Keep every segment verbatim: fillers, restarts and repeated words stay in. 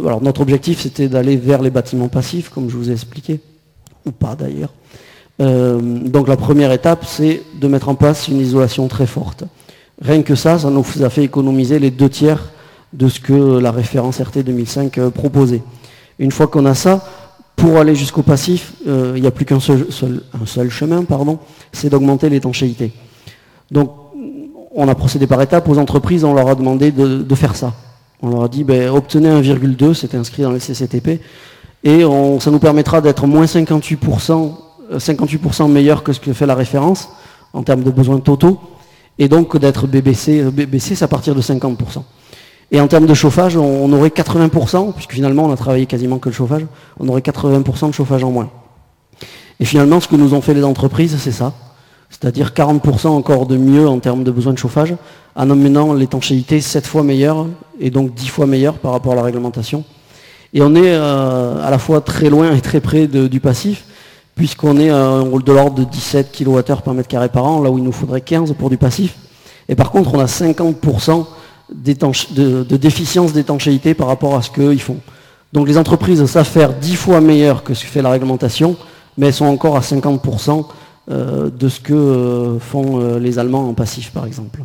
alors notre objectif c'était d'aller vers les bâtiments passifs, comme je vous ai expliqué, ou pas d'ailleurs. Euh, donc la première étape, c'est de mettre en place une isolation très forte. Rien que ça, ça nous a fait économiser les deux tiers de ce que la référence R T deux mille cinq euh, proposait. Une fois qu'on a ça, pour aller jusqu'au passif, euh, il n'y a plus qu'un seul, seul, un seul chemin, pardon, c'est d'augmenter l'étanchéité. Donc on a procédé par étapes. Aux entreprises, on leur a demandé de, de faire ça. On leur a dit, ben, obtenez un virgule deux, c'était inscrit dans les C C T P, et on, ça nous permettra d'être moins cinquante-huit pour cent, cinquante-huit pour cent meilleur que ce que fait la référence, en termes de besoins totaux, et donc d'être B B C, B B C, c'est à partir de cinquante pour cent. Et en termes de chauffage, on, on aurait quatre-vingts pour cent, puisque finalement on a travaillé quasiment que le chauffage, on aurait quatre-vingts pour cent de chauffage en moins. Et finalement, ce que nous ont fait les entreprises, c'est ça. C'est-à-dire quarante pour cent encore de mieux en termes de besoin de chauffage, en amenant l'étanchéité sept fois meilleure, et donc dix fois meilleure par rapport à la réglementation. Et on est euh, à la fois très loin et très près de, du passif, puisqu'on est euh, de l'ordre de dix-sept kilowattheures par mètre carré par an, là où il nous faudrait quinze pour du passif. Et par contre, on a cinquante pour cent de, de déficience d'étanchéité par rapport à ce qu'ils font. Donc les entreprises savent faire dix fois meilleur que ce que fait la réglementation, mais elles sont encore à cinquante pour cent euh, de ce que euh, font euh, les Allemands en passif, par exemple.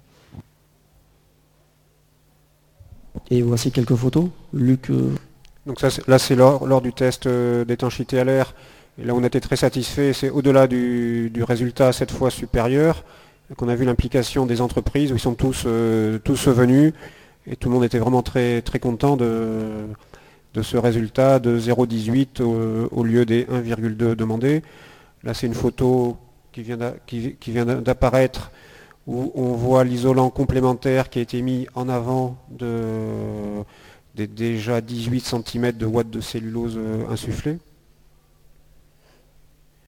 Et voici quelques photos. Luc. Euh... Donc ça, là, c'est lors, lors du test euh, d'étanchéité à l'air. Et là, on était très satisfait. C'est au-delà du, du résultat sept fois supérieur qu'on a vu l'implication des entreprises où ils sont tous, euh, tous venus. Et tout le monde était vraiment très, très content de, de ce résultat de zéro virgule dix-huit au, au lieu des un virgule deux demandés. Là, c'est une photo qui vient d'a- qui, qui vient d'apparaître où on voit l'isolant complémentaire qui a été mis en avant de, des déjà dix-huit centimètres de watts de cellulose euh, insufflée.